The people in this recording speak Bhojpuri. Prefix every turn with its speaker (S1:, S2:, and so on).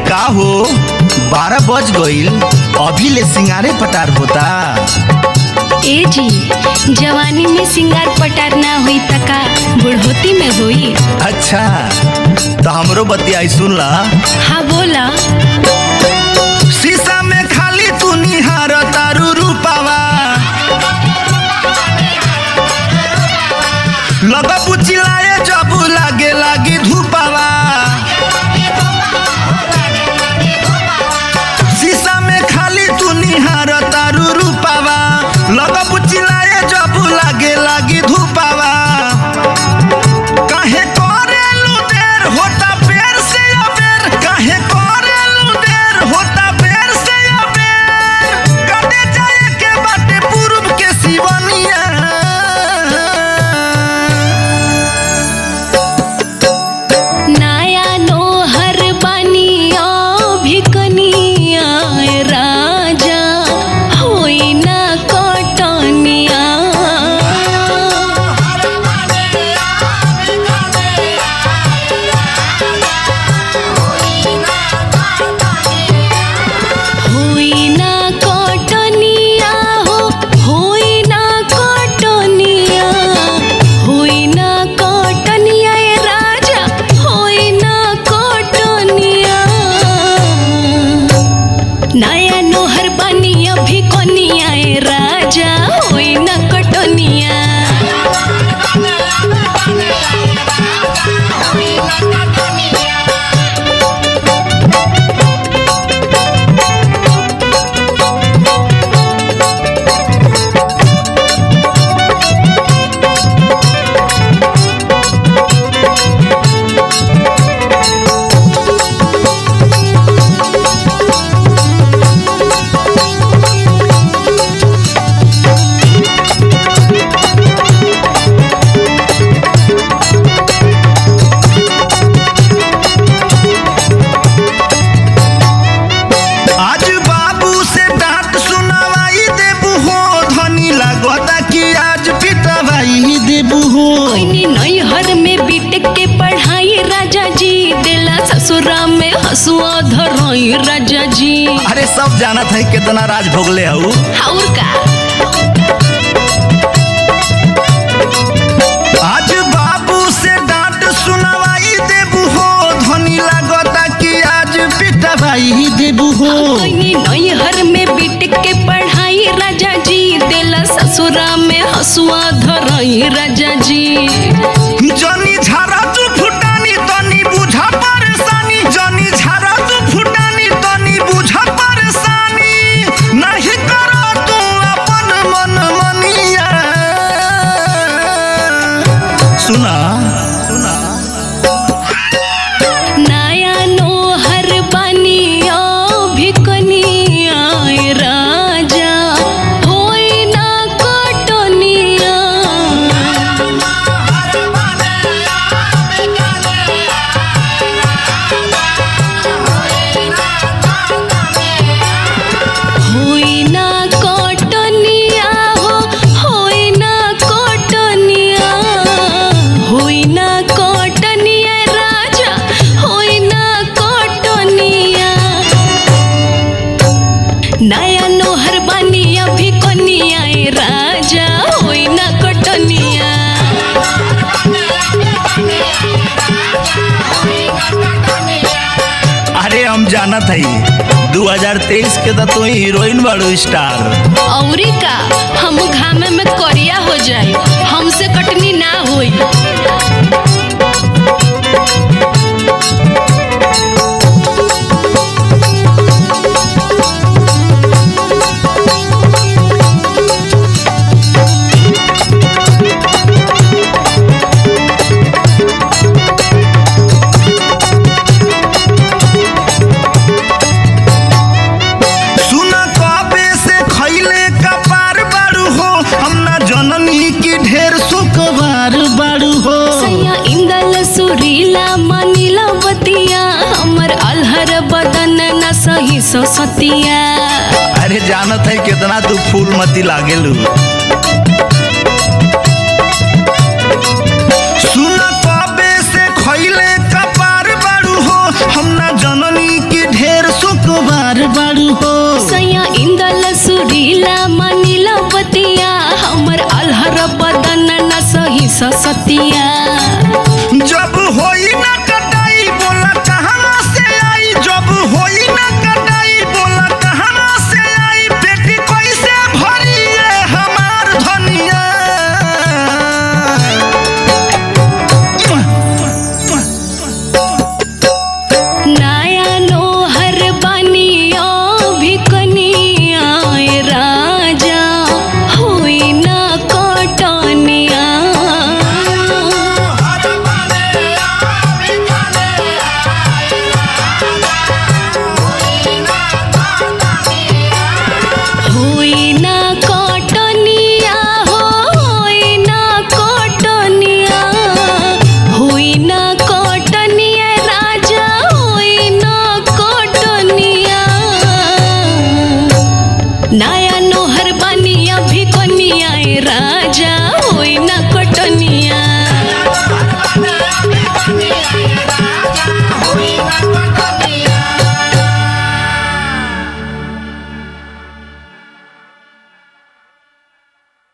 S1: का हो 12 बज गईल, अभी ले सिंगारे पटार होता।
S2: ए जी, जवानी में सिंगार पटार ना हुई तका बुढ़ोती में हुई।
S1: अच्छा तो हमरो बतियाई सुन ला।
S2: हाँ बोला।
S1: शीशा में खाली तू निहार तारू रूपावा, लगा बुचिलाए जब लागे लागी धूपावा। शीशा में खाली तू निहार तारू रूपावा, लगा बुचिलाए जब लागे लागी धूपावा। काहे करेलू देर होता बेर से अबेर, काहे करेलू देर होता बेर से अबेर। कटे जाए के बाटे पूर्व के सिवनिया,
S2: नाया नोहर बनिया भिकनिया राजा होई ना कटनिया। होई ना कटनिया हो, होई ना कटनिया, होई ना कटनिया राजा होई ना कटनिया। नया नोहर बनिया भिकनिया राजा होई ना कटनिया।
S1: आज बाबू से डांट सुनावाई देबू हो, धनी लागता कि आज पिटवाई देबू हो।
S2: कोई नैहर में बीटेक के पढ़ाई राजा जी, देला ससुरा में हसुआ धराई राजा जी।
S1: अरे सब जानत है कितना राज भोगले हूँ।
S2: और का
S1: आज बाबू से डांट सुनावाई देबू हो, धनी लागता कि आज पिटवाई देबू हो।
S2: कोई नैहर में बीटेक के पढ़ाई राजा जी, देला ससुरा में हसुआ धराई राजा जी।
S1: जनी झारा तू फुटानी तनी बुझा परेशानी, जनी झारा तू फुटानी तनी बुझा परेशानी। नहीं करो तू अपन मन मनिया। सुना
S2: नया नोहर बनिया भिकनिया राजा होई ना कटनिया। होई ना कटनिया हो, होई ना कटनिया, होई ना कटनिया राजा होई ना कटनिया। नया नोहर बनिया भिकनिया राजा होई ना कटनिया।
S1: अरे हम जानत है 2023 के तो हीरोइन बाड़ू स्टार।
S2: औरी का हम घामे में करिया हो जाए, हमसे कटनी ना होई।
S1: सुना कबे से खैले कपार बाड़ू हो, हम ना जननी की ढेर सुकवार बाड़ू हो।
S2: सैया इंदल सुरीला मनीला बतिया, हमर अलहर बदन न सही सो सतिया।
S1: अरे जानत है कितना तू फूल मती लागेलू। सुना कबे से खैले कपार बाड़ू हो, हम ना जननी की ढेर
S2: ससतिया।
S1: जब होई ना कटाई बोला कहाँ से आई, जब होई ना कटाई बोला कहाँ से आई, पेटी कैसे भरी है हमार धनिया।
S2: नया नोहर बनिया भी कनिया राजा होई ना कटनिया। होई ना कटनिया हो, होई ना कटनिया, होई ना कटनिया राजा होई ना कटनिया। नया नोहर बनिया भी कनिया राजा